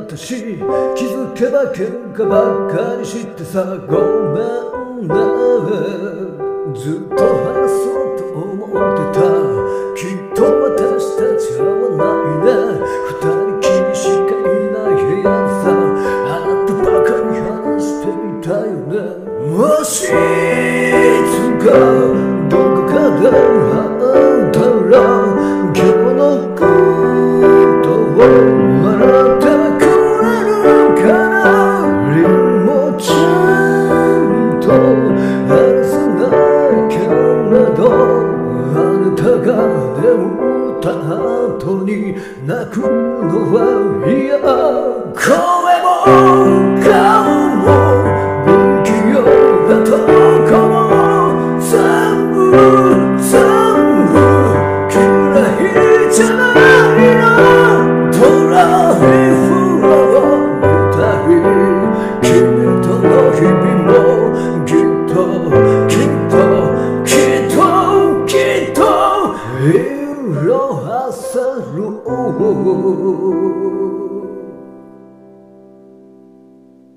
私気づけば喧嘩ばっかりしてさごめんねずっと話そうと思ってたきっと私たち合わないね二人きりしかいない部屋でさあなたばかり話していたよねもしいつかどこかで会ったら今日のことを笑ってくれるかなりもちゃんと話さないけれどあなたが眠った後に泣くのは嫌声も顔も不器用なとこも全部嫌いじゃないのドライフラワーみたい君との日々もきっと色あせる